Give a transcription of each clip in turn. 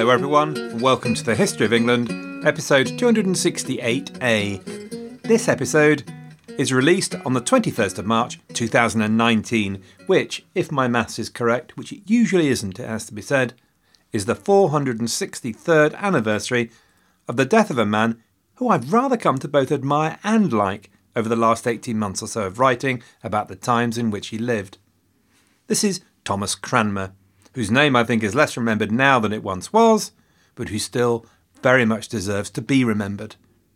Hello everyone, and welcome to the History of England, episode 268A. This episode is released on the 21st of March 2019, which, if my maths is correct, which it usually isn't, it has to be said, is the 463rd anniversary of the death of a man who I've rather come to both admire and like over the last 18 months or so of writing about the times in which he lived. This is Thomas Cranmer, whose name I think is less remembered now than it once was, but who still very much deserves to be remembered.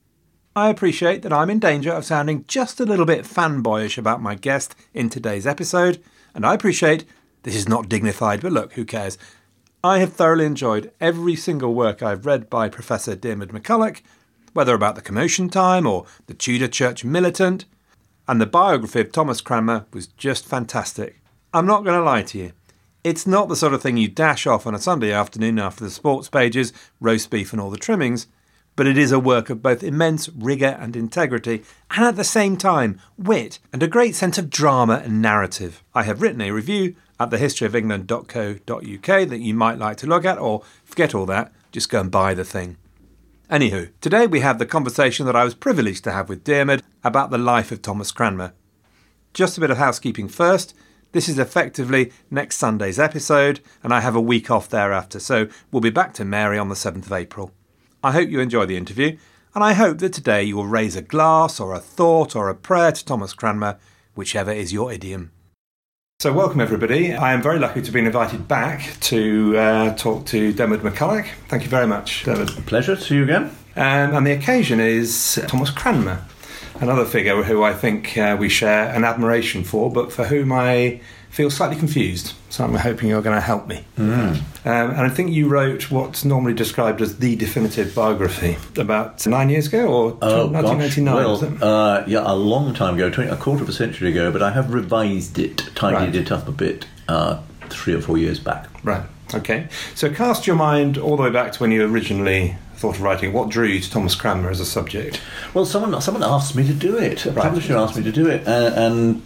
I appreciate that I'm in danger of sounding just a little bit fanboyish about my guest in today's episode, and I appreciate this is not dignified, but look, who cares? I have thoroughly enjoyed every single work I've read by Professor Diarmaid MacCulloch, whether about the Commotion time or the Tudor Church Militant, and the biography of Thomas Cranmer was just fantastic. I'm not going to lie to you. It's not the sort of thing you dash off on a Sunday afternoon after the sports pages, roast beef and all the trimmings, but it is a work of both immense rigour and integrity, and at the same time, wit and a great sense of drama and narrative. I have written a review at thehistoryofengland.co.uk that you might like to look at, or forget all that, just go and buy the thing. Anywho, today we have the conversation that I was privileged to have with Diarmaid about the life of Thomas Cranmer. Just a bit of housekeeping first. This is effectively next Sunday's episode, and I have a week off thereafter, so we'll be back to Mary on the 7th of April. I hope you enjoy the interview, and I hope that today you will raise a glass or a thought or a prayer to Thomas Cranmer, whichever is your idiom. So welcome everybody. I am very lucky to have been invited back to talk to Diarmaid MacCulloch. Thank you very much, Diarmaid. Pleasure to see you again. And the occasion is Thomas Cranmer, another figure who I think we share an admiration for, but for whom I feel slightly confused. So I'm hoping you're going to help me. And I think you wrote what's normally described as the definitive biography about 9 years ago, or 1999, well, is it? Yeah, a long time ago, a quarter of a century ago, but I have revised it, tidied it up a bit 3 or 4 years back. Right, okay. So cast your mind all the way back to when you originally thought of writing. What drew you to Thomas Cranmer as a subject? Well, someone asked me to do it. A publisher asked me to do it, and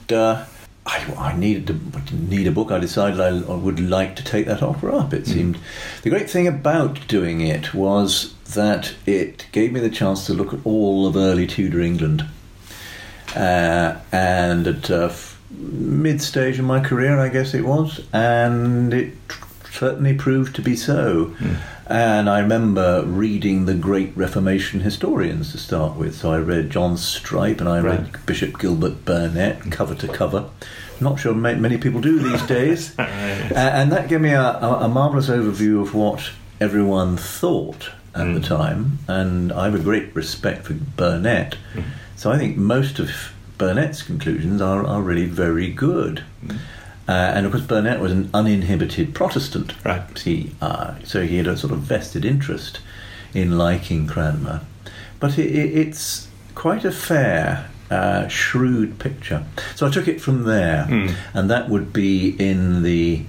I needed a book. I decided I would like to take that offer up. It seemed the great thing about doing it was that it gave me the chance to look at all of early Tudor England, and at mid-stage in my career, I guess it was, and it certainly proved to be so. And I remember reading the great Reformation historians to start with. So I read John Strype and I read Bishop Gilbert Burnet cover to cover. Not sure many people do these days. And that gave me a marvellous overview of what everyone thought at the time. And I have a great respect for Burnet. So I think most of Burnet's conclusions are really very good. And of course, Burnet was an uninhibited Protestant. Right. So he had a sort of vested interest in liking Cranmer. But it's quite a fair, shrewd picture. So I took it from there. And that would be in the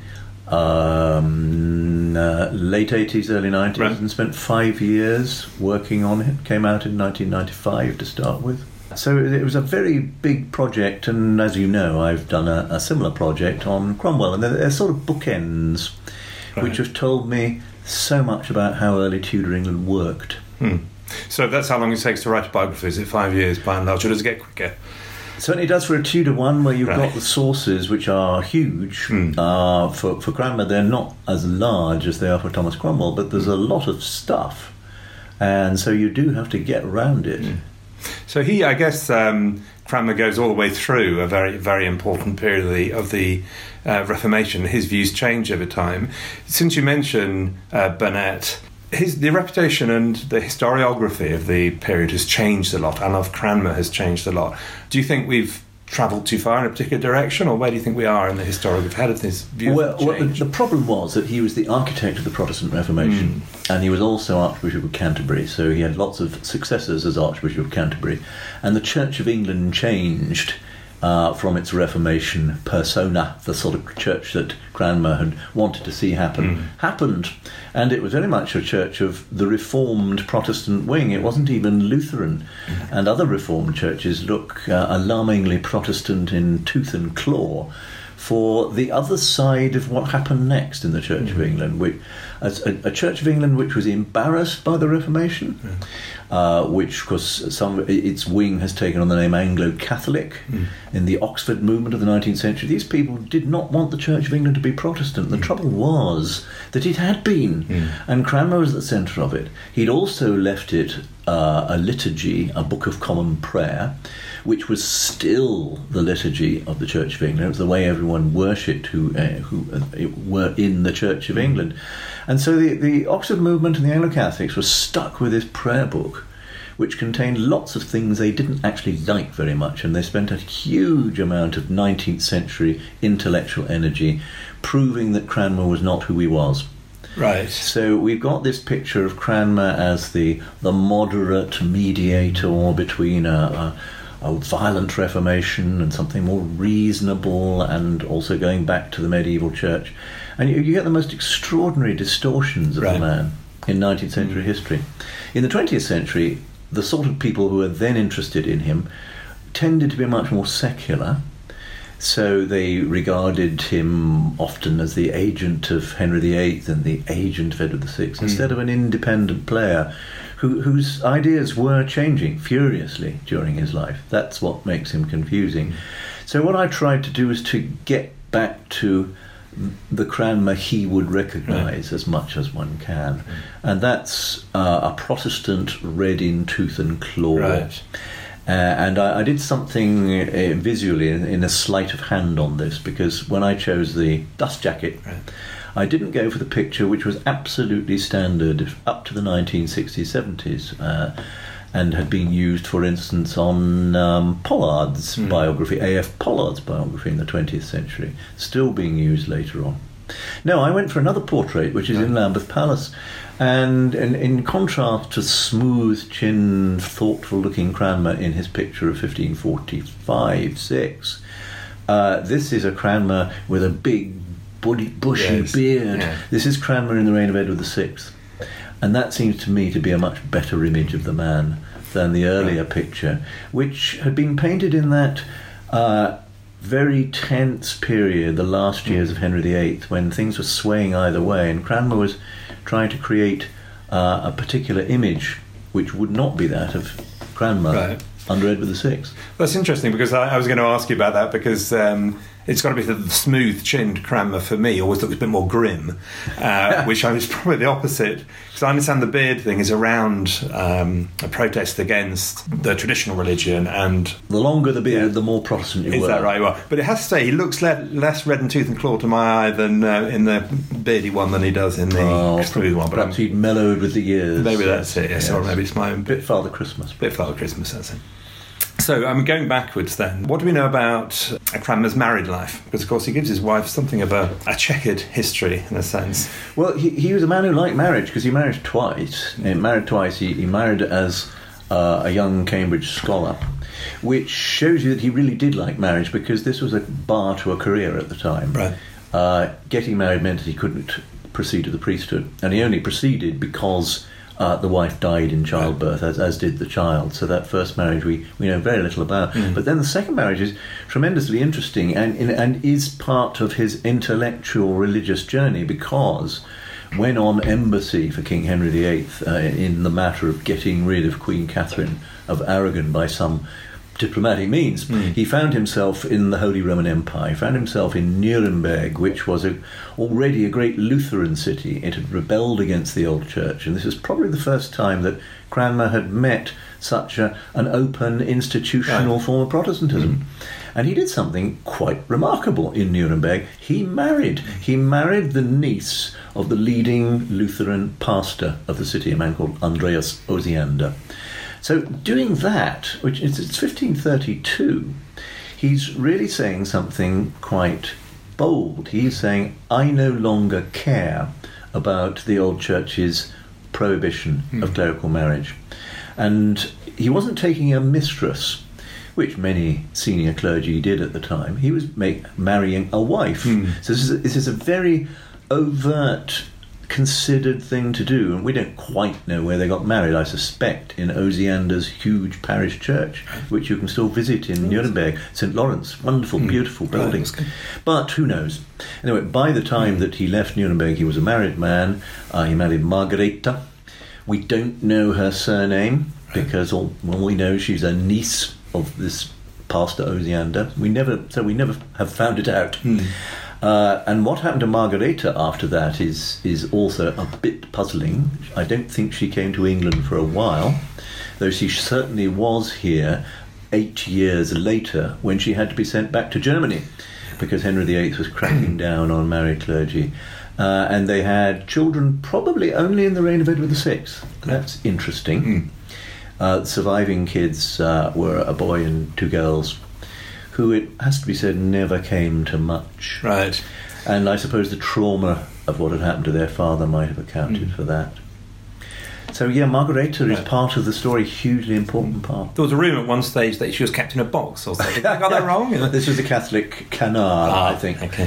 late 80s, early 90s, and spent 5 years working on it. Came out in 1995 to start with. So it was a very big project, and as you know, I've done a similar project on Cromwell, and they're sort of bookends, which have told me so much about how early Tudor England worked. So that's how long it takes to write a biography? Is it 5 years by and large, or does it get quicker? Certainly does for a Tudor one, where you've got the sources, which are huge. For Cranmer, they're not as large as they are for Thomas Cromwell, but there's a lot of stuff, and so you do have to get around it. So I guess Cranmer goes all the way through a very, very important period of the Reformation. His views change over time. Since you mention Burnet, the reputation and the historiography of the period has changed a lot, and of Cranmer has changed a lot. Do you think we've travelled too far in a particular direction, or where do you think we are in the historiography? How did his views change? The problem was that he was the architect of the Protestant Reformation, and he was also Archbishop of Canterbury, so he had lots of successors as Archbishop of Canterbury, and the Church of England changed from its Reformation persona. The sort of church that Cranmer had wanted to see happened, and it was very much a church of the Reformed Protestant wing. It wasn't even Lutheran, and other Reformed churches look alarmingly Protestant in tooth and claw for the other side of what happened next in the Church of England, which, a Church of England which was embarrassed by the Reformation, which, of course, its wing has taken on the name Anglo-Catholic. In the Oxford movement of the 19th century, these people did not want the Church of England to be Protestant. The trouble was that it had been, and Cranmer was at the centre of it. He'd also left it a liturgy, a Book of Common Prayer, which was still the liturgy of the Church of England. It was the way everyone worshipped who were in the Church of England. And so the Oxford movement and the Anglo-Catholics were stuck with this prayer book, which contained lots of things they didn't actually like very much, and they spent a huge amount of 19th century intellectual energy proving that Cranmer was not who he was. Right. So we've got this picture of Cranmer as the moderate mediator between a violent Reformation and something more reasonable, and also going back to the medieval church. And you get the most extraordinary distortions of the man in 19th century history. In the 20th century, the sort of people who were then interested in him tended to be much more secular. So they regarded him often as the agent of Henry VIII and the agent of Edward VI, instead of an independent player whose ideas were changing furiously during his life. That's what makes him confusing. So what I tried to do was to get back to the Cranmer he would recognise as much as one can. And that's a Protestant read in tooth and claw. Right. And I did something visually in a sleight of hand on this, because when I chose the dust jacket, I didn't go for the picture which was absolutely standard up to the 1960s, 70s, and had been used, for instance, on Pollard's biography, A.F. Pollard's biography in the 20th century, still being used later on. No, I went for another portrait, which is in Lambeth Palace. And in contrast to smooth-chinned, thoughtful-looking Cranmer in his picture of 1545-6, this is a Cranmer with a big, bushy beard. Yeah. This is Cranmer in the reign of Edward VI. And that seems to me to be a much better image of the man than the earlier picture, which had been painted in that very tense period, the last years of Henry VIII, when things were swaying either way, and Cranmer was trying to create a particular image which would not be that of Cranmer under Edward VI. That's interesting, because I was going to ask you about that, because it's got to be the smooth-chinned Cranmer for me always looked a bit more grim, which I was probably the opposite, because I understand the beard thing is around a protest against the traditional religion, and the longer the beard, the more Protestant you were. Is that right? Well, but it has to say he looks less red in tooth and claw to my eye than in the beardy one than he does in the smooth one. But perhaps he'd mellowed with the years. Maybe that's it. Yes, or maybe it's my own bit Father Christmas. Bit Father Christmas. That's it. So, going backwards then, what do we know about Cranmer's married life? Because, of course, he gives his wife something of a checkered history, in a sense. Well, he was a man who liked marriage, because he married twice. He married as a young Cambridge scholar, which shows you that he really did like marriage, because this was a bar to a career at the time. Right. Getting married meant that he couldn't proceed to the priesthood, and he only proceeded because the wife died in childbirth, as did the child. So that first marriage we know very little about. But then the second marriage is tremendously interesting and is part of his intellectual religious journey, because when on embassy for King Henry VIII in the matter of getting rid of Queen Catherine of Aragon by some diplomatic means, he found himself in the Holy Roman Empire. He found himself in Nuremberg, which was already a great Lutheran city. It had rebelled against the old church, and this is probably the first time that Cranmer had met such an open institutional form of Protestantism. And he did something quite remarkable in Nuremberg. He married the niece of the leading Lutheran pastor of the city, a man called Andreas Osiander. So doing that, which it's 1532, he's really saying something quite bold. He's saying, I no longer care about the old church's prohibition of clerical marriage. And he wasn't taking a mistress, which many senior clergy did at the time. He was marrying a wife. So this is a very overt considered thing to do, and we don't quite know where they got married. I suspect in Osiander's huge parish church, which you can still visit in Nuremberg, St. Lawrence, wonderful, beautiful building. But who knows? Anyway, by the time that he left Nuremberg, he was a married man. He married Margareta. We don't know her surname because all we know she's a niece of this Pastor Osiander. We never have found it out. And what happened to Margareta after that is also a bit puzzling. I don't think she came to England for a while, though she certainly was here 8 years later when she had to be sent back to Germany because Henry VIII was cracking down on married clergy. And they had children probably only in the reign of Edward VI. That's interesting. Surviving kids were a boy and 2 girls who, it has to be said, never came to much. Right. And I suppose the trauma of what had happened to their father might have accounted for that. So, yeah, Margareta is part of the story, hugely important part. There was a rumour at one stage that she was kept in a box or something. I got that wrong? This was a Catholic canard, I think. Okay.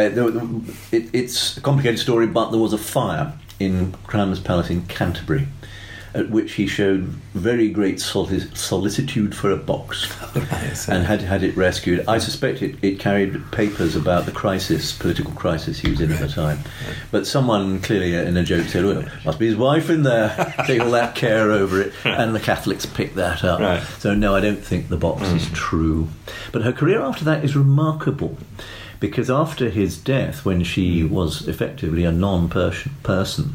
It's a complicated story, but there was a fire in Cranmer's palace in Canterbury, at which he showed very great solicitude for a box and had it rescued. I suspect it carried papers about the political crisis he was in at the time. But someone clearly in a joke said, well, must be his wife in there, take all that care over it, and the Catholics picked that up. Right. So no, I don't think the box is true. But her career after that is remarkable, because after his death, when she was effectively a non-person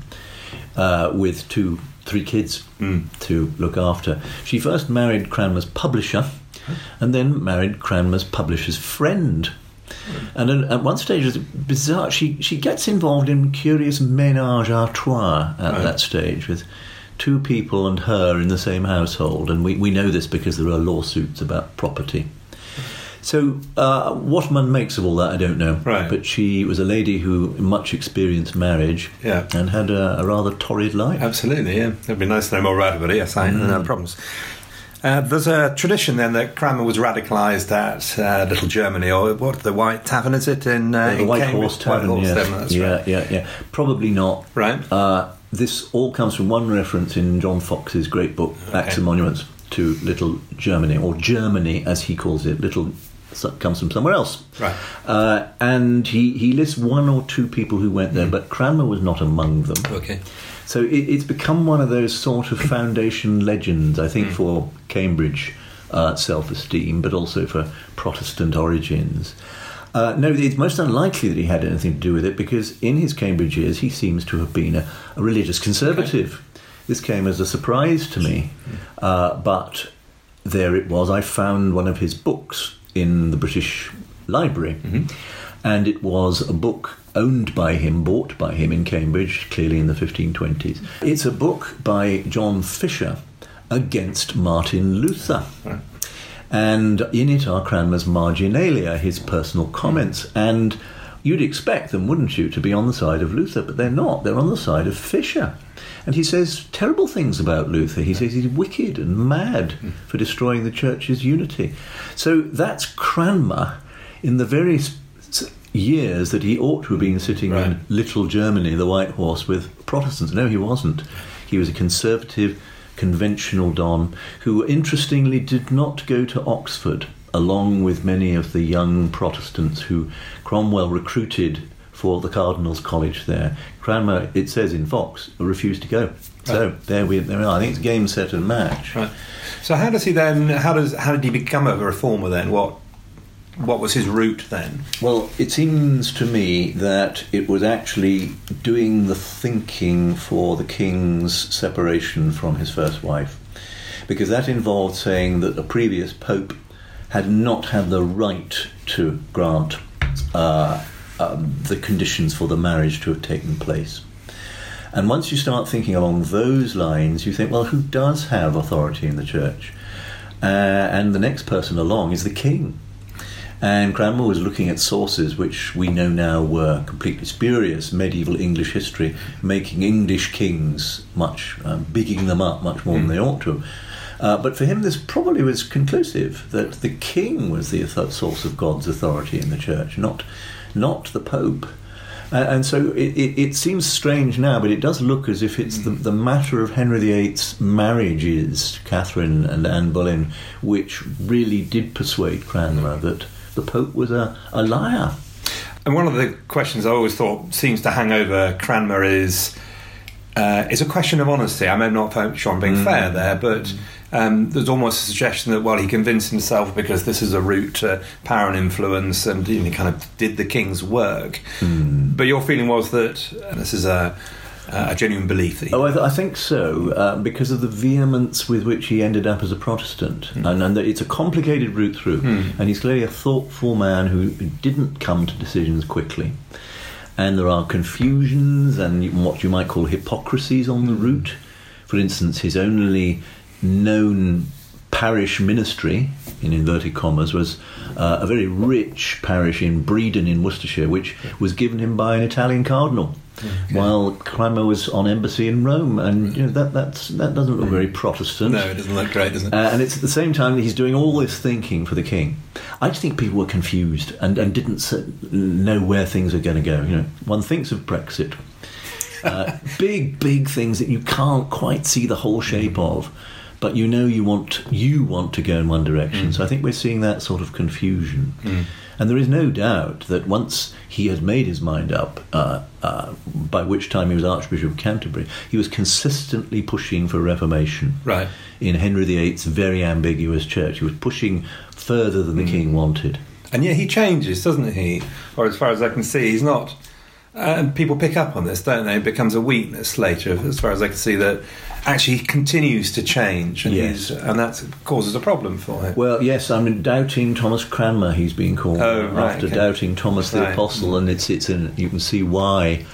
with 3 kids to look after. She first married Cranmer's publisher and then married Cranmer's publisher's friend. And at one stage, it's bizarre, she gets involved in curious ménage à trois at that stage with 2 people and her in the same household. And we know this because there are lawsuits about property. So what one makes of all that, I don't know. Right. But she was a lady who much experienced marriage and had a rather torrid life. Absolutely, yeah. It'd be nice to know more about it, but yes, I no problems. There's a tradition then that Cranmer was radicalised at Little Germany, or what, the White Tavern, is it? In the White Horse Tavern, White Horse yes. Tavern, that's right. Yeah. Probably not. Right. This all comes from one reference in John Fox's great book, Acts and Monuments, to Little Germany, or Germany as he calls it. Little comes from somewhere else. Right. And he lists 1 or 2 people who went there, but Cranmer was not among them. Okay. So it's become one of those sort of foundation legends, I think, for Cambridge self-esteem, but also for Protestant origins. No, it's most unlikely that he had anything to do with it, because in his Cambridge years he seems to have been a religious conservative. Okay. This came as a surprise to me, but there it was. I found one of his books in the British Library, and it was a book owned by him, bought by him in Cambridge, clearly in the 1520s. It's a book by John Fisher against Martin Luther. Right. And in it are Cranmer's marginalia, his personal comments. And you'd expect them, wouldn't you, to be on the side of Luther, but they're not. They're on the side of Fisher. And he says terrible things about Luther. He says he's wicked and mad for destroying the church's unity. So that's Cranmer in the very years that he ought to have been sitting in Little Germany, the White Horse, with Protestants. No, he wasn't. He was a conservative, conventional Don who, interestingly, did not go to Oxford, along with many of the young Protestants who Cromwell recruited for the Cardinals' College there. Cranmer, it says in Fox, refused to go. So there we are. I think it's game, set and match. Right. So how does he then? How did he become a reformer then? What was his route then? Well, it seems to me that it was actually doing the thinking for the king's separation from his first wife, because that involved saying that the previous pope had not had the right to grant the conditions for the marriage to have taken place. And once you start thinking along those lines, you think, well, who does have authority in the church? And the next person along is the king. And Cranmer was looking at sources which we know now were completely spurious, medieval English history, making English kings much, bigging them up much more than they ought to have. But for him, this probably was conclusive, that the king was the source of God's authority in the church, not the Pope. And so it seems strange now, but it does look as if it's the matter of Henry VIII's marriages, Catherine and Anne Boleyn, which really did persuade Cranmer that the Pope was a liar. And one of the questions I always thought seems to hang over Cranmer is a question of honesty. I'm not sure I'm being fair there, but there's almost a suggestion that, well, he convinced himself because this is a route to power and influence, and he kind of did the king's work. But your feeling was that, and this is a genuine belief that I think so, because of the vehemence with which he ended up as a Protestant, and that it's a complicated route through, and he's clearly a thoughtful man who didn't come to decisions quickly. And there are confusions and what you might call hypocrisies on the route. For instance, his only known parish ministry, in inverted commas, was a very rich parish in Bredon in Worcestershire, which was given him by an Italian cardinal, while Cranmer was on embassy in Rome, and that doesn't look very Protestant. No, it doesn't look great, does it? And it's at the same time that he's doing all this thinking for the king. I just think people were confused and didn't know where things are going to go. One thinks of Brexit, big things that you can't quite see the whole shape of, but you want to go in one direction. So I think we're seeing that sort of confusion. And there is no doubt that once he had made his mind up, by which time he was Archbishop of Canterbury, he was consistently pushing for reformation in Henry VIII's very ambiguous church. He was pushing further than the king wanted. And yet he changes, doesn't he? Or as far as I can see, he's not... and people pick up on this, don't they? It becomes a weakness later, as far as I can see, that actually he continues to change, and and that causes a problem for him. Well, yes, doubting Thomas Cranmer, he's been called, after doubting Thomas the Apostle, and you can see why.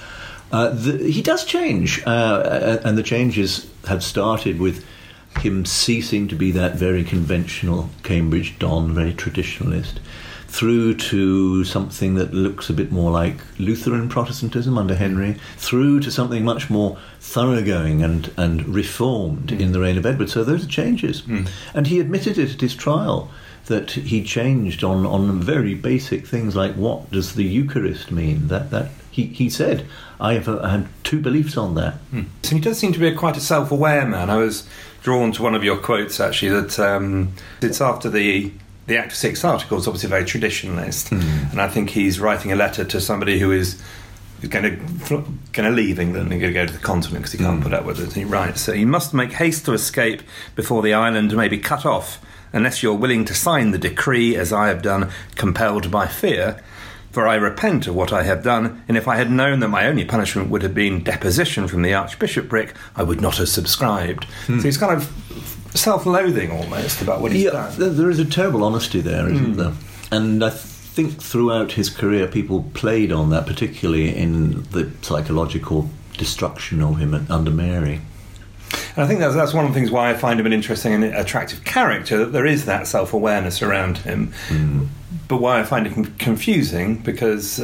He does change, and the changes have started with him ceasing to be that very conventional Cambridge Don, very traditionalist, through to something that looks a bit more like Lutheran Protestantism under Henry, through to something much more thoroughgoing and reformed in the reign of Edward. So those are changes. And he admitted it at his trial, that he changed on very basic things like, what does the Eucharist mean? That he said, I have two beliefs on that. So he does seem to be quite a self-aware man. I was drawn to one of your quotes, actually, that it's after the Act of 6 articles, obviously very traditionalist, and I think he's writing a letter to somebody who is going to leave England and going to go to the continent because he can't put up with it. And he writes, so you must make haste to escape before the island may be cut off, unless you're willing to sign the decree, as I have done, compelled by fear. For I repent of what I have done, and if I had known that my only punishment would have been deposition from the archbishopric, I would not have subscribed. So he's kind of self-loathing almost about what he's done. There is a terrible honesty there, isn't there? And I think throughout his career people played on that, particularly in the psychological destruction of him under Mary. And I think that's one of the things why I find him an interesting and attractive character, that there is that self-awareness around him. But why I find it confusing, because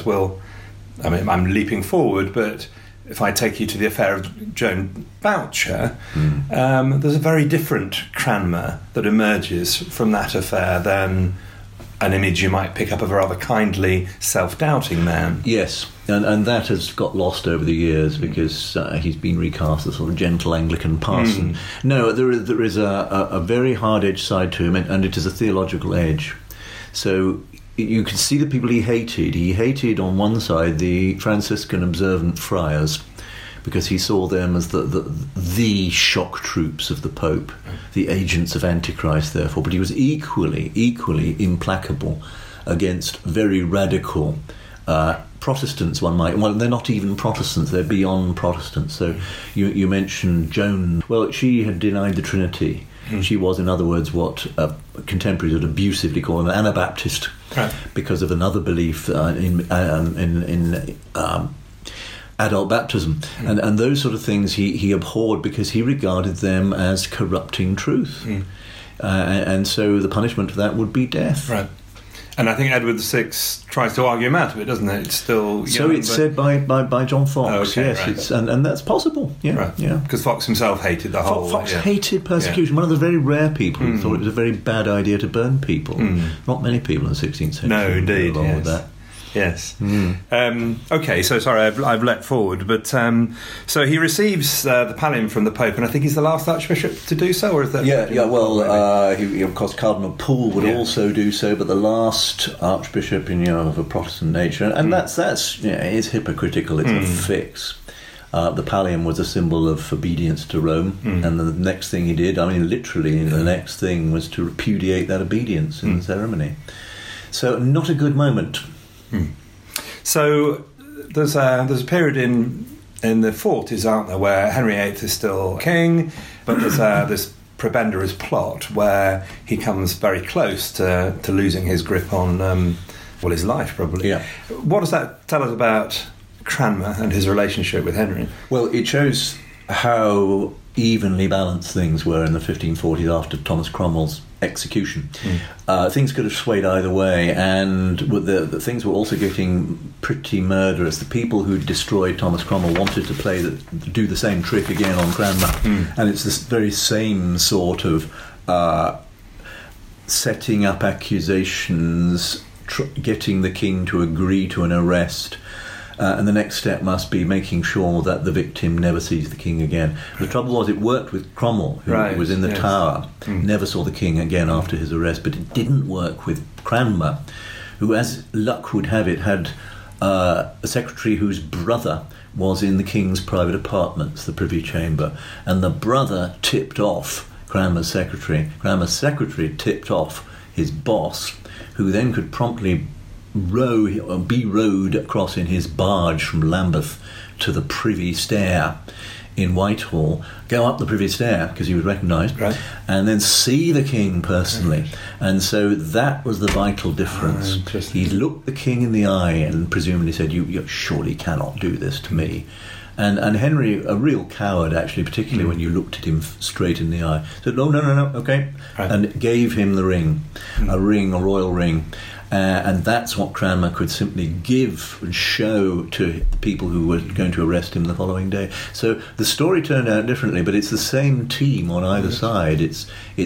I'm leaping forward, but if I take you to the affair of Joan Boucher, there's a very different Cranmer that emerges from that affair than an image you might pick up of a rather kindly, self-doubting man. Yes, and that has got lost over the years because he's been recast as a sort of gentle Anglican parson. No, there is a very hard-edged side to him, and it is a theological edge. So you can see the people he hated. He hated on one side the Franciscan observant friars, because he saw them as the shock troops of the Pope, the agents of Antichrist, therefore. But he was equally implacable against very radical Protestants, one might... Well, they're not even Protestants, they're beyond Protestants. So you mentioned Joan. Well, she had denied the Trinity. She was, in other words, what contemporaries would abusively call an Anabaptist, because of another belief in adult baptism, and those sort of things he abhorred because he regarded them as corrupting truth, and so the punishment for that would be death. Right. And I think Edward VI tries to argue him out of it, doesn't it? It's still said by John Fox. Yes, and that's possible. Yeah, Because Fox himself hated the whole. Fox hated persecution. One of the very rare people who thought it was a very bad idea to burn people. Not many people in the 16th century. No, indeed. With that. Yes. Okay, so sorry, I've leapt forward, but so he receives the pallium from the Pope, and I think he's the last Archbishop to do so, or is that? Yeah. Well, he, of course, Cardinal Poole would also do so, but the last Archbishop, of a Protestant nature, and that's it's hypocritical. It's a fix. The pallium was a symbol of obedience to Rome, and the next thing he did, literally, the next thing was to repudiate that obedience in the ceremony. So, not a good moment. So, there's a period in the 40s, aren't there, where Henry VIII is still king, but there's this prebendary plot where he comes very close to losing his grip on, his life, probably. Yeah. What does that tell us about Cranmer and his relationship with Henry? Well, it shows how evenly balanced things were in the 1540s after Thomas Cromwell's execution. Things could have swayed either way, and the things were also getting pretty murderous. The people who destroyed Thomas Cromwell wanted to do the same trick again on Cranmer, and it's this very same sort of setting up accusations, getting the king to agree to an arrest. And the next step must be making sure that the victim never sees the king again. The trouble was, it worked with Cromwell, who was in the Tower, never saw the king again after his arrest, but it didn't work with Cranmer, who, as luck would have it, had a secretary whose brother was in the king's private apartments, the Privy Chamber, and the brother tipped off Cranmer's secretary. Cranmer's secretary tipped off his boss, who then could promptly be rowed across in his barge from Lambeth to the Privy Stair in Whitehall, go up the Privy Stair because he was recognised, and then see the king personally. And so that was the vital difference. He looked the king in the eye and presumably said, you surely cannot do this to me. And Henry, a real coward actually, particularly when you looked at him straight in the eye, said, no, okay, and gave him the ring, a royal ring. And that's what Cranmer could simply give and show to people who were going to arrest him the following day. So the story turned out differently, but it's the same team on either side. It's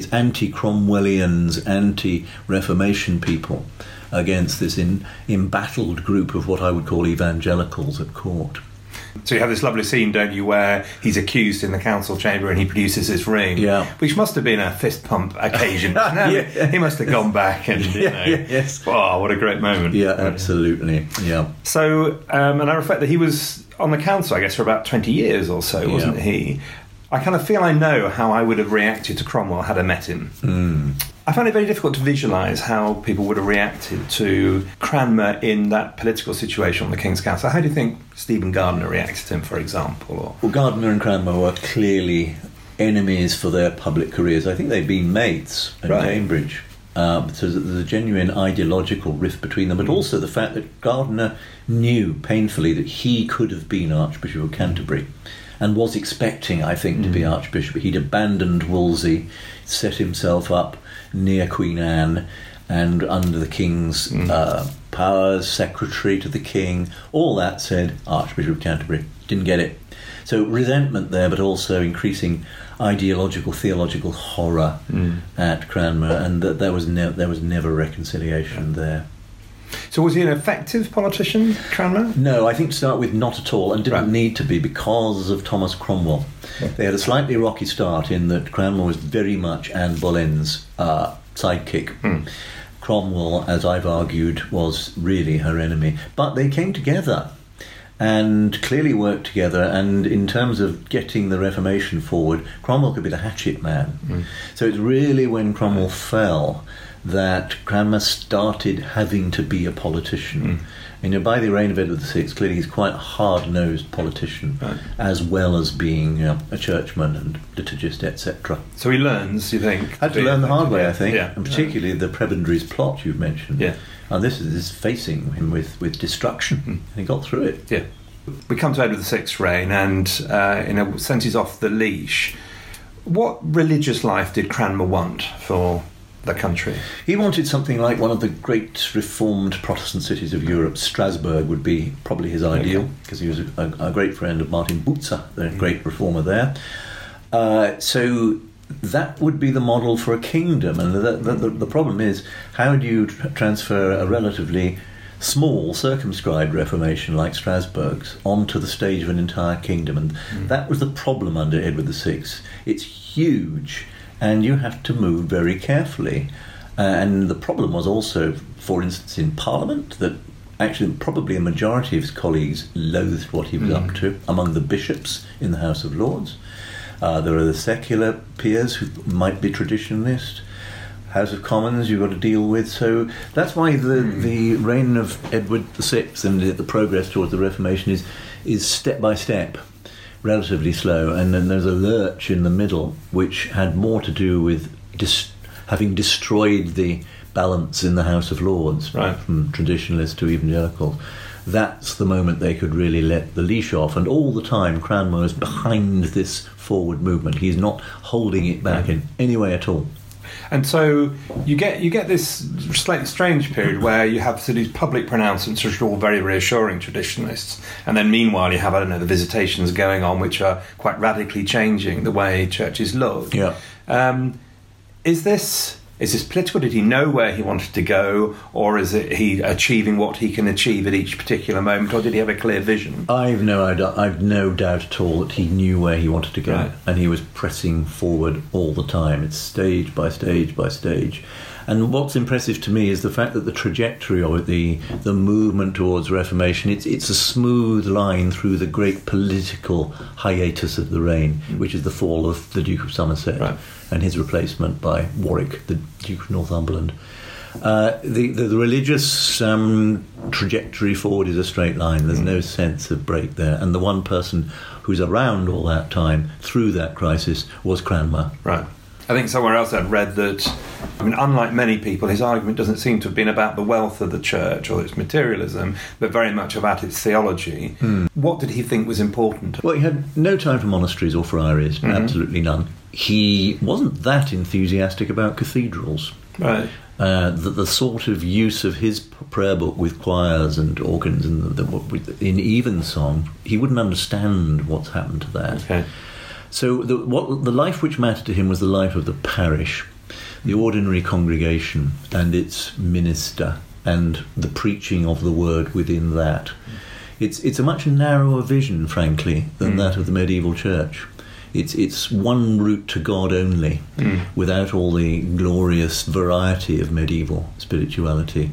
anti-Cromwellians, anti-Reformation people against this embattled group of what I would call evangelicals at court. So you have this lovely scene, don't you, where he's accused in the council chamber and he produces his ring, which must have been a fist pump occasion. He must have gone back and, yes. Wow, what a great moment. Yeah, absolutely. Yeah. So, and I reflect that he was on the council, I guess, for about 20 years or so, wasn't he? I kind of feel I know how I would have reacted to Cromwell had I met him. I found it very difficult to visualise how people would have reacted to Cranmer in that political situation on the King's Council. How do you think Stephen Gardiner reacted to him, for example? Well, Gardiner and Cranmer were clearly enemies for their public careers. I think they'd been mates at Cambridge. So there's a genuine ideological rift between them, but also the fact that Gardiner knew painfully that he could have been Archbishop of Canterbury and was expecting, I think, to be Archbishop. He'd abandoned Wolsey, set himself up near Queen Anne and under the King's powers, secretary to the King. All that said, Archbishop of Canterbury. Didn't get it. So resentment there, but also increasing ideological, theological horror at Cranmer, and that there was never reconciliation there. So was he an effective politician, Cranmer? No, I think to start with, not at all, and didn't need to be because of Thomas Cromwell. They had a slightly rocky start in that Cranmer was very much Anne Boleyn's sidekick. Cromwell, as I've argued, was really her enemy. But they came together and clearly worked together, and in terms of getting the Reformation forward, Cromwell could be the hatchet man. So it's really when Cromwell fell that Cranmer started having to be a politician. By the reign of Edward VI, clearly he's quite a hard-nosed politician, as well as being a churchman and liturgist, etc. So he learns, you think? Had to learn the hard way, I think, and particularly the prebendary's plot you've mentioned. And this is facing him with destruction, and he got through it. We come to Edward VI's reign, and in a sense he's off the leash. What religious life did Cranmer want for the country? He wanted something like one of the great reformed Protestant cities of Europe. Strasbourg would be probably his ideal, because he was a great friend of Martin Bucer, the great reformer there. So that would be the model for a kingdom, and the problem is, how do you transfer a relatively small, circumscribed reformation like Strasbourg's onto the stage of an entire kingdom. And that was the problem under Edward VI. It's huge, and you have to move very carefully. And the problem was also, for instance, in Parliament, that actually probably a majority of his colleagues loathed what he was up to, among the bishops in the House of Lords. There are the secular peers who might be traditionalist. House of Commons you've got to deal with. So that's why the reign of Edward VI and the progress towards the Reformation is step by step, relatively slow. And then there's a lurch in the middle, which had more to do with having destroyed the balance in the House of Lords, right, from traditionalists to evangelicals. That's the moment they could really let the leash off. And all the time, Cranmer is behind this forward movement. He's not holding it back in any way at all. And so you get this slightly strange period where you have these public pronouncements which are all very reassuring traditionalists, and then meanwhile you have, I don't know, the visitations going on which are quite radically changing the way churches look. Yeah. Is this political? Did he know where he wanted to go, or is it he achieving what he can achieve at each particular moment, or did he have a clear vision? I've no doubt at all that he knew where he wanted to go, right, and he was pressing forward all the time. It's stage by stage by stage. And what's impressive to me is the fact that the trajectory of it, the movement towards Reformation, it's a smooth line through the great political hiatus of the reign, which is the fall of the Duke of Somerset, right, and his replacement by Warwick, the Duke of Northumberland. The religious trajectory forward is a straight line. There's no sense of break there. And the one person who's around all that time through that crisis was Cranmer. Right. I think somewhere else I'd read that, unlike many people, his argument doesn't seem to have been about the wealth of the church or its materialism, but very much about its theology. What did he think was important? Well, he had no time for monasteries or friaries, absolutely none. He wasn't that enthusiastic about cathedrals. Right. The sort of use of his prayer book with choirs and organs and in evensong, he wouldn't understand what's happened to that. Okay. So the life which mattered to him was the life of the parish, the ordinary congregation and its minister, and the preaching of the word within that. It's a much narrower vision, frankly, than that of the medieval church. It's one route to God only, without all the glorious variety of medieval spirituality.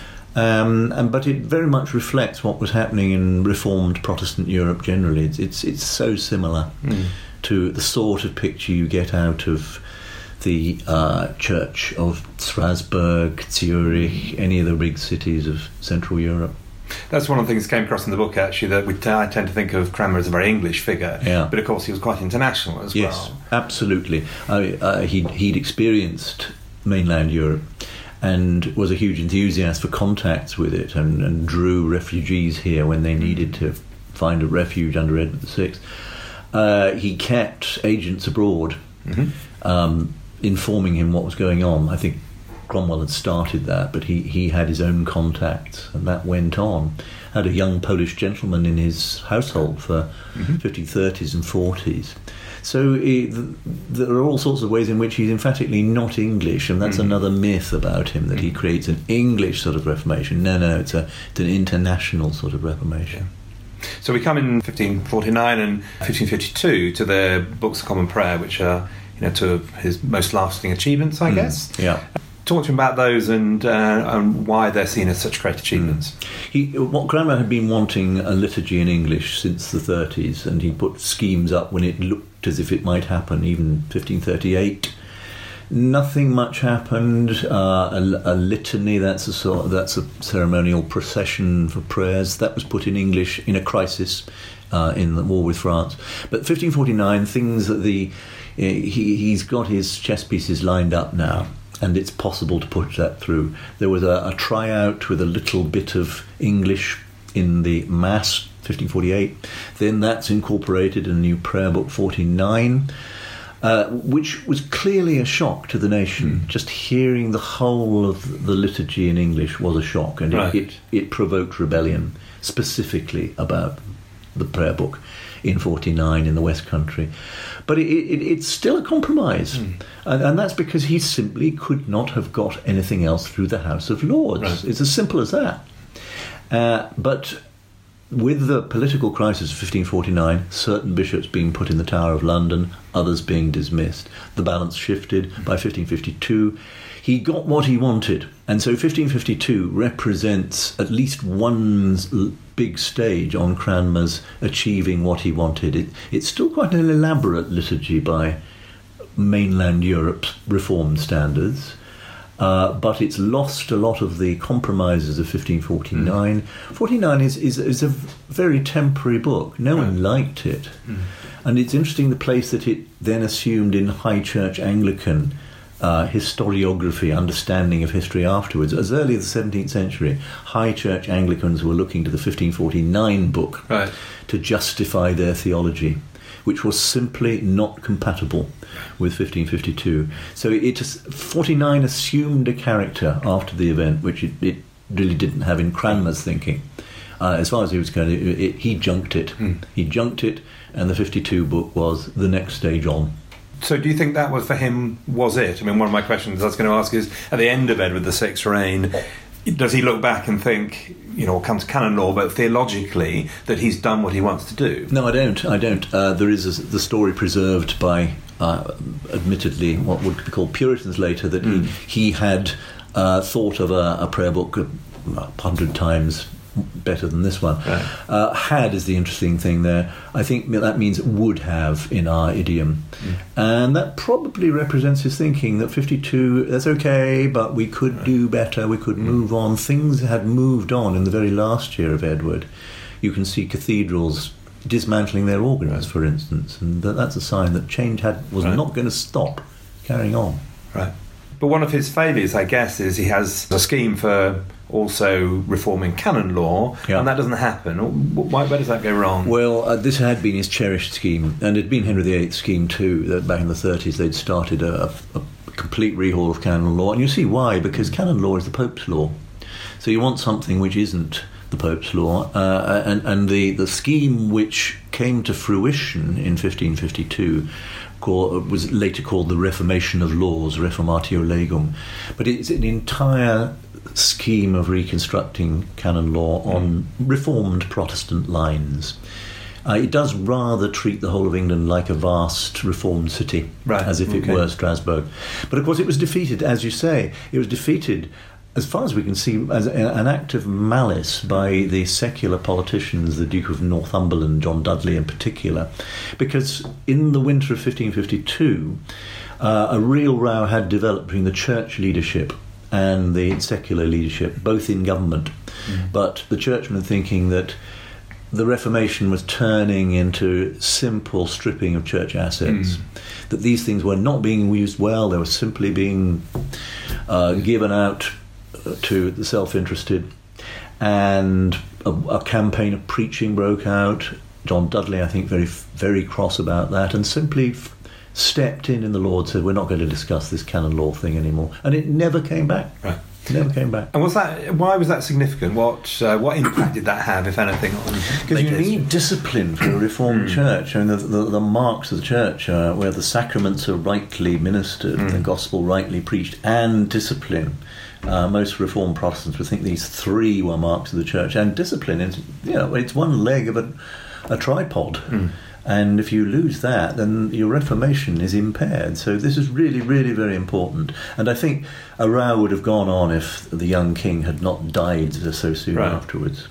But it very much reflects what was happening in Reformed Protestant Europe generally. It's so similar to the sort of picture you get out of the Church of Strasbourg, Zurich, any of the big cities of Central Europe. That's one of the things that came across in the book, actually, that I tend to think of Cranmer as a very English figure, but of course he was quite international as well. Yes, absolutely. He'd experienced mainland Europe and was a huge enthusiast for contacts with it, and drew refugees here when they needed to find a refuge under Edward VI. He kept agents abroad informing him what was going on. I think Cromwell had started that, but he had his own contacts, and that went on. Had a young Polish gentleman in his household for 1530s and 40s. So there are all sorts of ways in which he's emphatically not English, and that's another myth about him, that he creates an English sort of Reformation. No, it's an international sort of Reformation. So we come in 1549 and 1552 to the Books of Common Prayer, which are two of his most lasting achievements, I guess. Yeah. Talk to him about those and why they're seen as such great achievements. What Cranmer had been wanting a liturgy in English since the 30s, and he put schemes up when it looked as if it might happen, even 1538. Nothing much happened. A litany, that's a ceremonial procession for prayers, that was put in English in a crisis in the war with France. But 1549, things that he's got his chess pieces lined up now, and it's possible to put that through. There was a tryout with a little bit of English in the Mass, 1548. Then that's incorporated in a new prayer book, 49, which was clearly a shock to the nation. Just hearing the whole of the liturgy in English was a shock, and it provoked rebellion, specifically about the prayer book in 49 in the West Country. But it's still a compromise, and that's because he simply could not have got anything else through the House of Lords. Right. It's as simple as that. But with the political crisis of 1549, certain bishops being put in the Tower of London, others being dismissed, the balance shifted. By 1552, he got what he wanted. And so 1552 represents at least one big stage on Cranmer's achieving what he wanted. It's still quite an elaborate liturgy by mainland Europe's reformed standards. But it's lost a lot of the compromises of 1549. 49 is a very temporary book. No one liked it. And it's interesting the place that it then assumed in High Church Anglican historiography, understanding of history afterwards. As early as the 17th century, High Church Anglicans were looking to the 1549 book to justify their theology, which was simply not compatible with 1552. So 49 assumed a character after the event, which it really didn't have in Cranmer's thinking. As far as he was concerned, he junked it. He junked it, and the 52 book was the next stage on. So do you think that was, for him, was it? I mean, one of my questions I was going to ask is, at the end of Edward VI's reign, does he look back and think, comes canon law, but theologically, that he's done what he wants to do? No, I don't. There is the story preserved by, admittedly, what would be called Puritans later, that he had thought of a prayer book 100 times better than this one. Had is the interesting thing there. I think that means would have in our idiom. And that probably represents his thinking that 52, that's okay, but we could do better, we could move on. Things had moved on in the very last year of Edward. You can see cathedrals dismantling their organs, for instance, and that's a sign that change was not going to stop carrying on. Right. But one of his failures, I guess, is he has a scheme for also reforming canon law, and that doesn't happen. Where does that go wrong? Well, this had been his cherished scheme, and it had been Henry VIII's scheme too. That back in the 30s they'd started a complete rehaul of canon law, and you see why, because canon law is the Pope's law. So you want something which isn't the Pope's law, and the scheme which came to fruition in 1552 was later called the Reformation of Laws, Reformatio Legum, but it's an entire scheme of reconstructing canon law on reformed Protestant lines. It does rather treat the whole of England like a vast reformed city, as if it were Strasbourg. But of course it was defeated, as you say, as far as we can see, as an act of malice by the secular politicians, the Duke of Northumberland, John Dudley in particular, because in the winter of 1552, a real row had developed between the church leadership and the secular leadership, both in government. But the churchmen thinking that the Reformation was turning into simple stripping of church assets, that these things were not being used well, they were simply being given out to the self-interested, and a campaign of preaching broke out. John Dudley, I think, very, very cross about that, and simply stepped in the Lord, said, we're not going to discuss this canon law thing anymore, and it never came back. Never came back. And why was that significant? What impact did that have, if anything, on? Because you need discipline for a reformed church. I mean, the marks of the church are where the sacraments are rightly ministered, the gospel rightly preached, and discipline. Most Reformed Protestants would think these three were marks of the church, and discipline is, it's one leg of a tripod. And if you lose that, then your Reformation is impaired. So this is really, really very important. And I think a row would have gone on if the young king had not died so soon afterwards.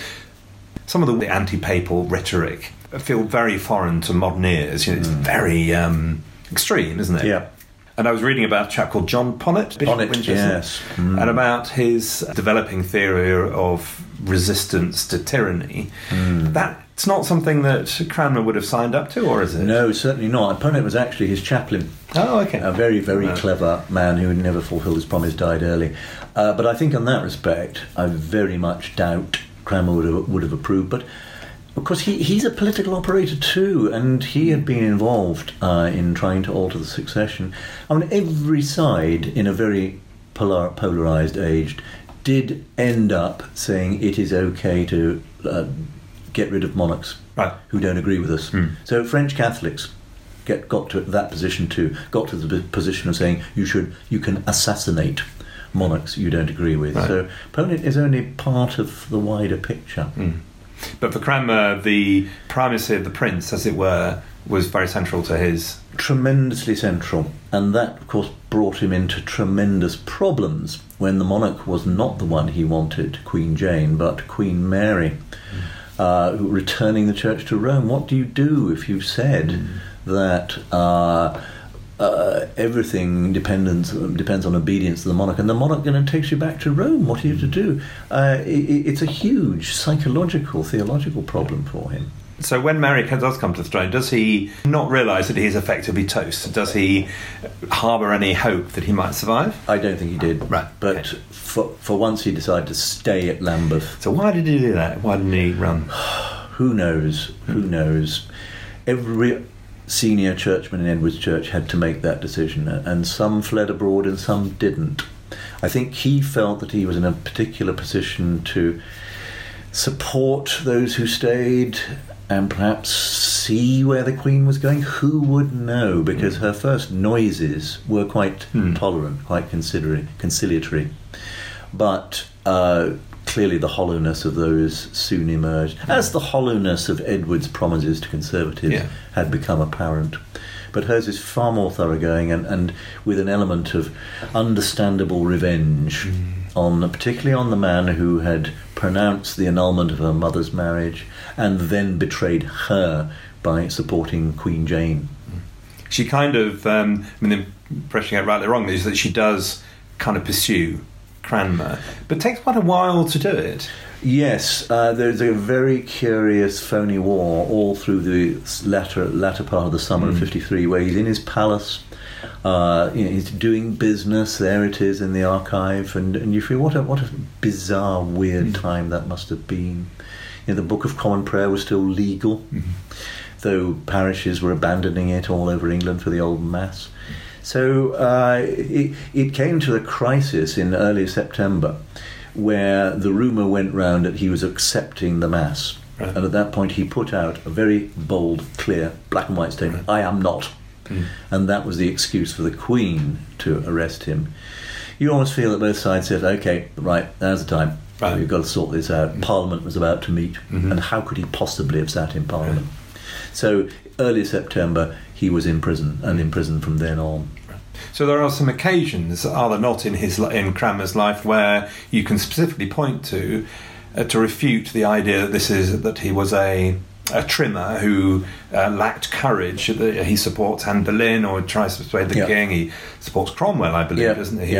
Some of the anti-papal rhetoric feel very foreign to modern ears. It's very extreme, isn't it? Yeah. And I was reading about a chap called John Bonnet, Bishop Winchester, yes. And about his developing theory of resistance to tyranny. That's not something that Cranmer would have signed up to, or is it? No, certainly not. Bonnet was actually his chaplain. Oh, okay. A very, very clever man who never fulfilled his promise, died early. But I think on that respect, I very much doubt Cranmer would have approved. But of course, he's a political operator too, and he had been involved in trying to alter the succession. I mean, every side in a very polarised age did end up saying it is okay to get rid of monarchs who don't agree with us. So French Catholics got to that position too, got to the position of saying you can assassinate monarchs you don't agree with. Right. So Poland is only part of the wider picture. But for Cranmer, the primacy of the prince, as it were, was very central to his... Tremendously central, and that of course brought him into tremendous problems when the monarch was not the one he wanted, Queen Jane, but Queen Mary, returning the church to Rome. What do you do if you've said that everything depends on obedience to the monarch, and the monarch then takes you back to Rome? What are you to do? It's a huge psychological, theological problem for him. So when Mary does come to the throne, does he not realise that he's effectively toast? Does he harbour any hope that he might survive? I don't think he did. Right. But okay. for once he decided to stay at Lambeth. So why did he do that? Why didn't he run? Who knows? Who knows? Every senior churchman in Edward's Church had to make that decision, and some fled abroad and some didn't. I think he felt that he was in a particular position to support those who stayed and perhaps see where the Queen was going. Who would know? Because her first noises were quite tolerant, quite conciliatory. But clearly the hollowness of those soon emerged, as the hollowness of Edward's promises to Conservatives had become apparent. But hers is far more thoroughgoing and with an element of understandable revenge, particularly on the man who had pronounced the annulment of her mother's marriage and then betrayed her by supporting Queen Jane. She kind of, the impression I get rightly or wrongly is that she does kind of pursue Cranmer, but it takes quite a while to do it. Yes, there's a very curious phony war all through the latter part of the summer of 53, where he's in his palace, he's doing business. There it is in the archive, and you feel what a bizarre, weird time that must have been. The Book of Common Prayer was still legal, though parishes were abandoning it all over England for the old Mass. So it came to a crisis in early September, where the rumour went round that he was accepting the Mass. Right. And at that point he put out a very bold, clear, black and white statement, I am not. And that was the excuse for the Queen to arrest him. You almost feel that both sides said, OK, right, now's the time. Right. We've got to sort this out. Parliament was about to meet, and how could he possibly have sat in Parliament? So early September he was in prison, and in prison from then on. So there are some occasions, are there not, in Cranmer's life where you can specifically point to refute the idea that he was a trimmer who lacked courage. He supports Anne Boleyn or tries to persuade the king. He supports Cromwell, I believe, doesn't he?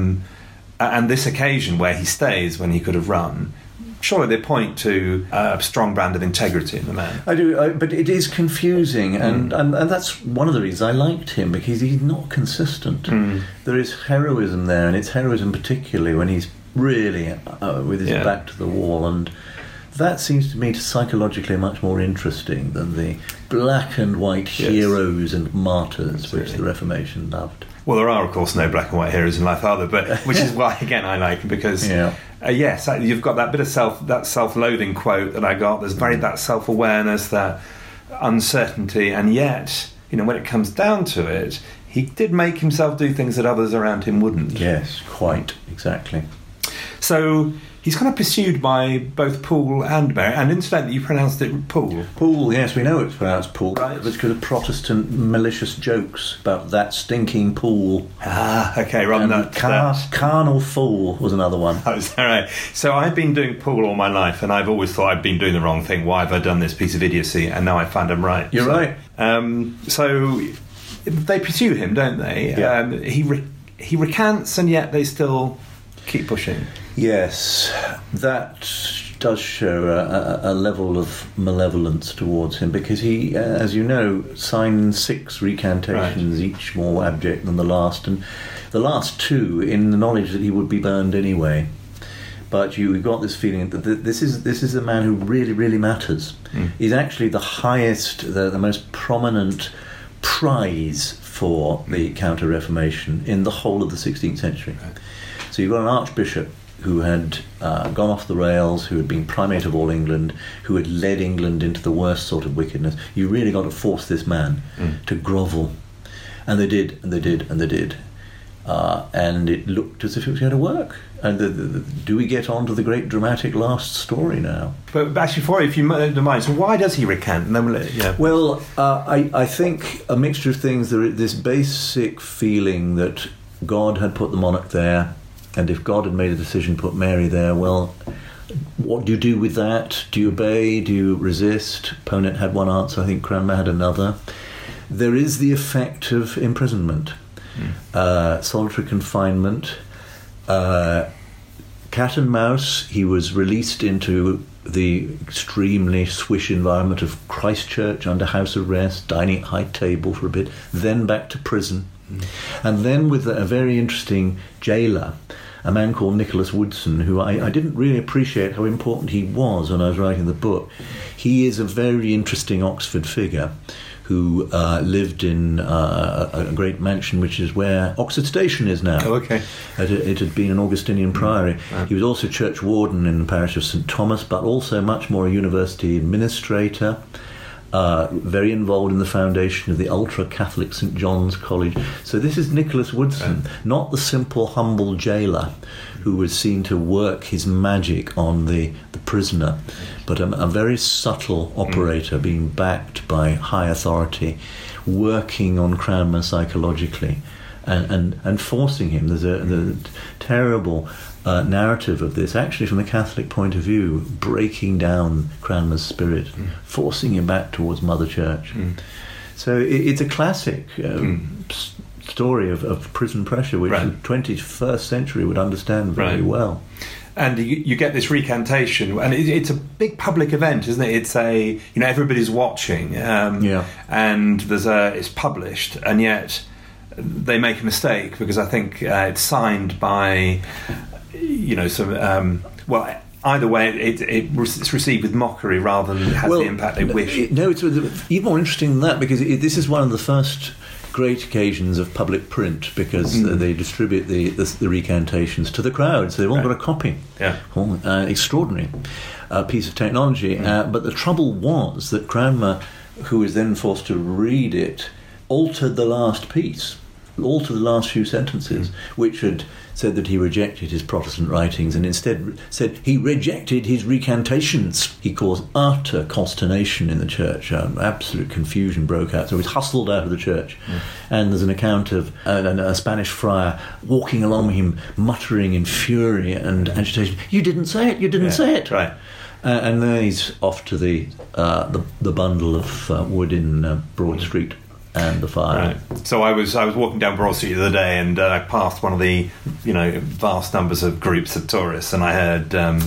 And this occasion where he stays when he could have run. Surely they point to a strong brand of integrity in the man. I do, but it is confusing, and that's one of the reasons I liked him, because he's not consistent. There is heroism there, and it's heroism particularly when he's really with his back to the wall, and that seems to me psychologically much more interesting than the black and white heroes and martyrs which the Reformation loved. Well, there are, of course, no black and white heroes in life, are there? But which is why, again, I like him, because yes, you've got that bit of self-loathing quote that I got. There's that self-awareness, that uncertainty, and yet, when it comes down to it, he did make himself do things that others around him wouldn't. Yes, quite exactly. So he's kind of pursued by both Poole and Mary, and incidentally, you pronounced it Poole. Poole, yes, we know it's pronounced Poole. Right. It's because of Protestant malicious jokes about that stinking Poole. Okay, rather than that. Carnal Fool was another one. Oh, is that right? So I've been doing Poole all my life, and I've always thought I've been doing the wrong thing. Why have I done this piece of idiocy? And now I find I'm right. You're right. So they pursue him, don't they? Yeah. He recants, and yet they still keep pushing. Yes, that does show a level of malevolence towards him, because he, as you know, signed 6 recantations, each more abject than the last, and the last 2 in the knowledge that he would be burned anyway. But you've got this feeling that this is a man who really, really matters. He's actually the highest, the most prominent prize for the Counter-Reformation in the whole of the 16th century. Right. So you've got an archbishop who had gone off the rails, who had been primate of all England, who had led England into the worst sort of wickedness. You really got to force this man to grovel. And they did, and they did, and they did. and it looked as if it was going to work. And do we get on to the great dramatic last story now? But actually, if you don't mind, so why does he recant? And then Well, I think a mixture of things. This basic feeling that God had put the monarch there, and if God had made a decision to put Mary there, well, what do you do with that? Do you obey? Do you resist? Ponet had one answer. I think Cranmer had another. There is the effect of imprisonment, solitary confinement, cat and mouse. He was released into the extremely swish environment of Christchurch under house arrest, dining at high table for a bit, then back to prison, and then with a very interesting jailer, a man called Nicholas Woodson, who I didn't really appreciate how important he was when I was writing the book. He is a very interesting Oxford figure who lived in a great mansion, which is where Oxford Station is now. Oh, okay. It had been an Augustinian priory. He was also church warden in the parish of St Thomas, but also much more a university administrator, very involved in the foundation of the ultra-Catholic St John's College. So this is Nicholas Woodson, not the simple, humble jailer who was seen to work his magic on the prisoner, but a very subtle operator being backed by high authority, working on Cranmer psychologically and forcing him. There's a terrible narrative of this, actually from the Catholic point of view, breaking down Cranmer's spirit, forcing him back towards Mother Church. So it's a classic story of prison pressure, which the 21st century would understand very well. And you get this recantation, and it's a big public event, isn't it? It's everybody's watching, and it's published, and yet they make a mistake because I think it's signed by either way, it's received with mockery rather than has the impact they wish. It's even more interesting than that, because this is one of the first great occasions of public print, because they distribute the recantations to the crowd, so they've all got a copy. Extraordinary piece of technology. But the trouble was that Cranmer, who was then forced to read it, altered the last piece, altered the last few sentences, which had said that he rejected his Protestant writings, and instead said he rejected his recantations. He caused utter consternation in the church. Absolute confusion broke out. So he was hustled out of the church. And there's an account of a Spanish friar walking along with him, muttering in fury and agitation, "You didn't say it, you didn't say it." Right. And then he's off to the bundle of wood in Broad Street and the fire. Right. So I was walking down Broad Street the other day, and I passed one of the vast numbers of groups of tourists, and I heard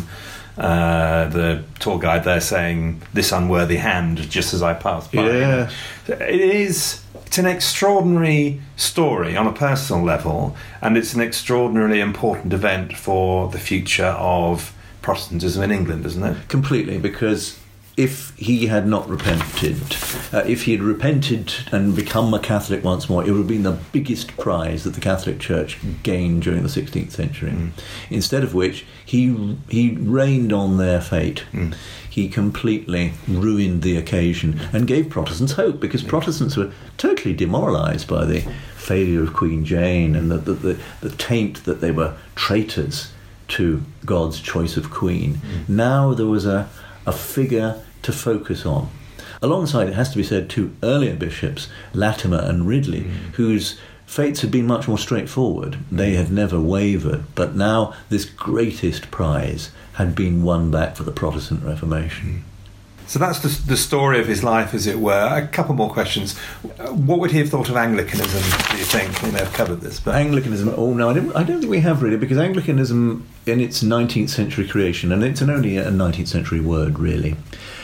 the tour guide there saying, "This unworthy hand," just as I passed by. Yeah. It's an extraordinary story on a personal level, and it's an extraordinarily important event for the future of Protestantism in England, isn't it? Completely, because if he had not repented, if he had repented and become a Catholic once more, it would have been the biggest prize that the Catholic Church gained during the 16th century. Instead of which, he rained on their fate. He completely ruined the occasion and gave Protestants hope, because Protestants were totally demoralised by the failure of Queen Jane and the taint that they were traitors to God's choice of queen. Now there was a figure to focus on. Alongside, it has to be said, two earlier bishops, Latimer and Ridley, whose fates had been much more straightforward. They had never wavered, but now this greatest prize had been won back for the Protestant Reformation. So that's the story of his life, as it were. A couple more questions. What would he have thought of Anglicanism, do you think? We may have covered this. But Anglicanism, I don't think we have really, because Anglicanism, in its 19th century creation, and it's only a 19th century word really,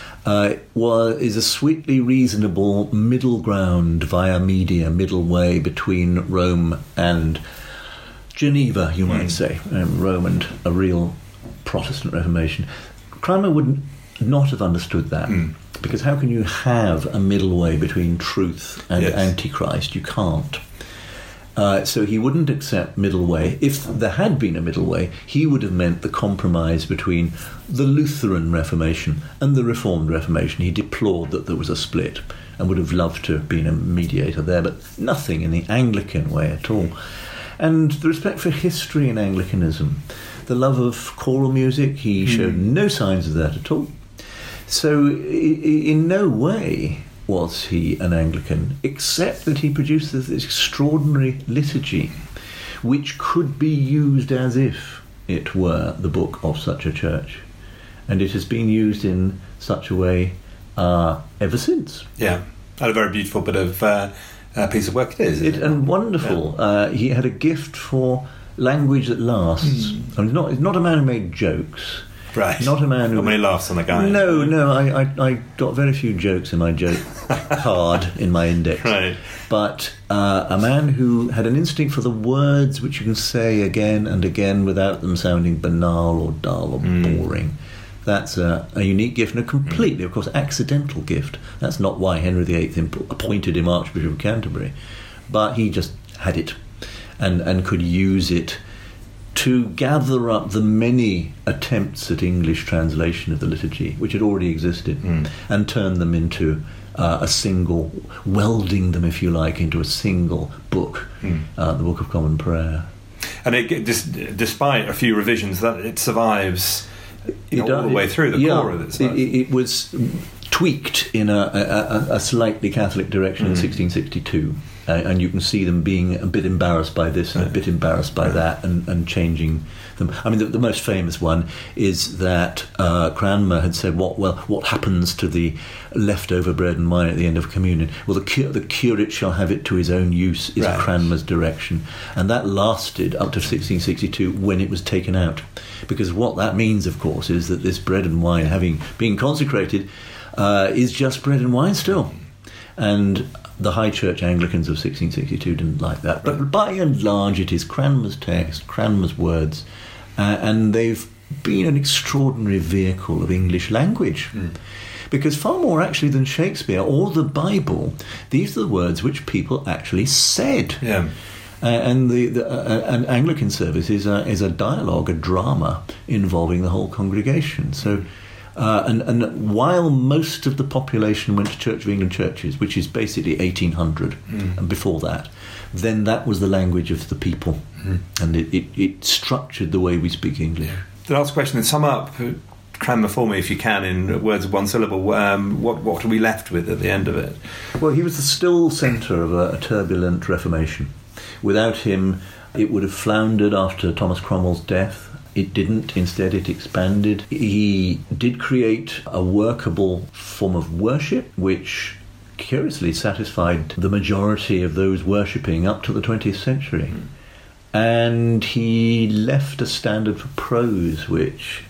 is a sweetly reasonable middle ground via media, middle way between Rome and Geneva, you might say. Rome and a real Protestant Reformation. Cranmer would not have understood that, because how can you have a middle way between truth and Antichrist? You can't. So he wouldn't accept middle way. If there had been a middle way, he would have meant the compromise between the Lutheran Reformation and the Reformed Reformation. He deplored that there was a split and would have loved to have been a mediator there, but nothing in the Anglican way at all. And the respect for history in Anglicanism, the love of choral music, he showed no signs of that at all. So in no way was he an Anglican, except that he produced this extraordinary liturgy, which could be used as if it were the book of such a church. And it has been used in such a way ever since. Yeah, and a very beautiful bit of piece of work it is. And wonderful. Yeah. He had a gift for language that lasts. I mean, he's not a man who made jokes. Right. Not a man who... Not many laughs on the guy. No, I got very few jokes in my joke card in my index. Right. But a man who had an instinct for the words which you can say again and again without them sounding banal or dull or boring. That's a unique gift, and a completely, of course, accidental gift. That's not why Henry VIII appointed him Archbishop of Canterbury. But he just had it and could use it to gather up the many attempts at English translation of the liturgy, which had already existed, and turn them into a single, welding them, if you like, into a single book, the Book of Common Prayer. And it, despite a few revisions, that it survives all the way through the core of it. It was tweaked in a slightly Catholic direction in 1662. And you can see them being a bit embarrassed by this and a bit embarrassed by that, and changing them. I mean, the most famous one is that Cranmer had said, what happens to the leftover bread and wine at the end of communion? Well, the curate shall have it to his own use, is Cranmer's direction. And that lasted up to 1662, when it was taken out. Because what that means, of course, is that this bread and wine, having been consecrated, is just bread and wine still. And the High Church Anglicans of 1662 didn't like that. But by and large, it is Cranmer's text, Cranmer's words, and they've been an extraordinary vehicle of English language. Because far more actually than Shakespeare or the Bible, these are the words which people actually said. Yeah. And an Anglican service is a dialogue, a drama involving the whole congregation. So. And while most of the population went to Church of England churches, which is basically 1800 and before that, then that was the language of the people, and it structured the way we speak English. The last question, then sum up Cranmer for me, if you can, in words of one syllable. What are we left with at the end of it? Well, he was the still centre of a turbulent Reformation. Without him, it would have floundered after Thomas Cromwell's death. It didn't. Instead, it expanded. He did create a workable form of worship, which curiously satisfied the majority of those worshipping up to the 20th century. And he left a standard for prose, which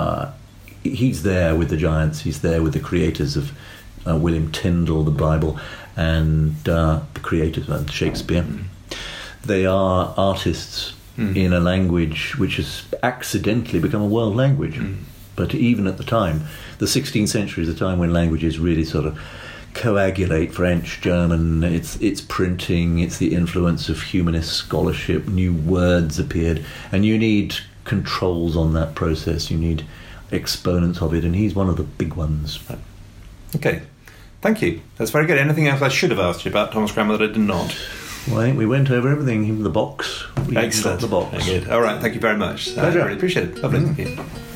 he's there with the giants. He's there with the creators of William Tyndale, the Bible, and the creators of Shakespeare. They are artists in a language which has accidentally become a world language. But even at the time, the 16th century is a time when languages really sort of coagulate. French, German, it's printing, it's the influence of humanist scholarship, new words appeared, and you need controls on that process, you need exponents of it, and he's one of the big ones. Okay, thank you. That's very good. Anything else I should have asked you about Thomas Cranmer that I did not? Well, I think we went over everything, even the box. Excellent. The box. Very good. All right, thank you very much. I really appreciate it. Lovely, thank you.